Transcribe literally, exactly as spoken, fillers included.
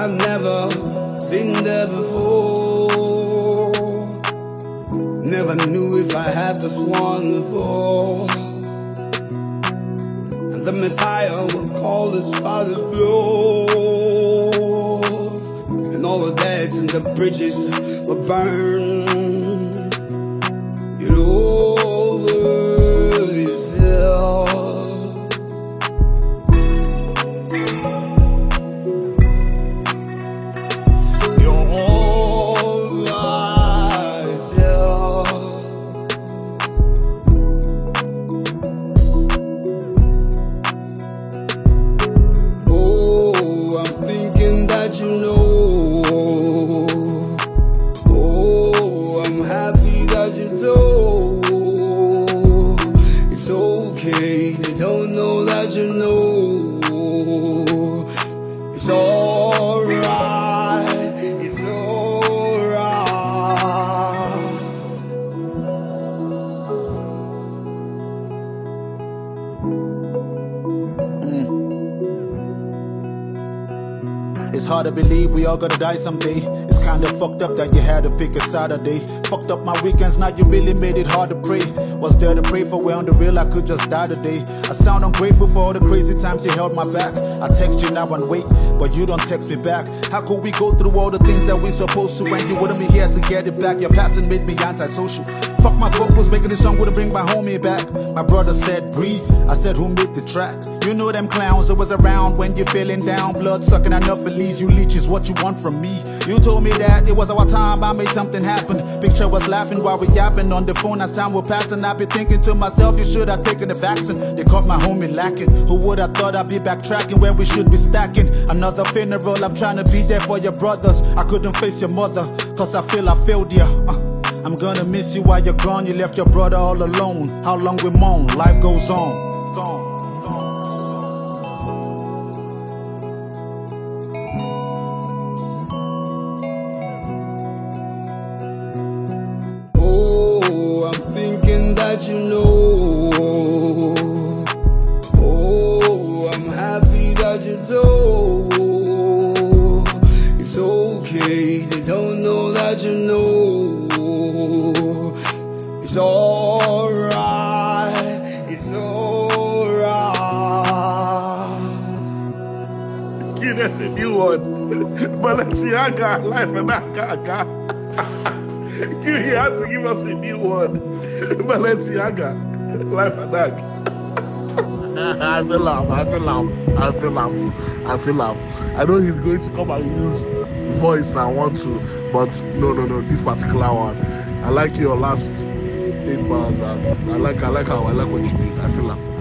I've never been there before. Never knew if I had this one before. And the Messiah would call his father's blood, and all the dead and the bridges were burned. You'd over yourself. You're all myself. Oh, I'm thinking that you know. Oh, I'm happy that you know. It's okay, they don't know that you know. It's alright, it's alright. Mm. It's hard to believe we all gonna die someday. It's kinda fucked up that you had to pick a Saturday. Fucked up my weekends, now you really made it hard to pray. Was there to pray for? Well, on the real, I could just die today. I sound ungrateful for all the crazy times you held my back. I text you now and wait, but you don't text me back. How could we go through all the things that we supposed to when you wouldn't be here to get it back? Your passing made me antisocial. Fuck my vocals, making this song wouldn't bring my homie back. My brother said breathe, I said who made the track? You know them clowns that was around when you're feeling down. Blood sucking enough at least you leeches what you want from me. You told me that it was our time, I made something happen. Picture was laughing while we yapping on the phone as time was passing. I be thinking to myself, you should have taken the vaccine. They caught my homie lacking. Who would have thought I'd be backtracking where we should be stacking? Another funeral, I'm trying to be there for your brothers. I couldn't face your mother, cause I feel I failed you. Uh, I'm gonna miss you while you're gone. You left your brother all alone. How long we moan, life goes on. Gone. Oh, I'm thinking that you know. Oh, I'm happy that you know. It's okay, they don't know that you know. It's alright, it's alright. Give us a new one. Balenciaga, life and Gaga. You have to give us a new one. Balenciaga, life and Gaga. I feel love, I feel love, I feel love, I feel love. I know he's going to come and use voice I want to, but no, no, no, this particular one. I like your last eight bars. I like, I like how I like what you did. I feel love.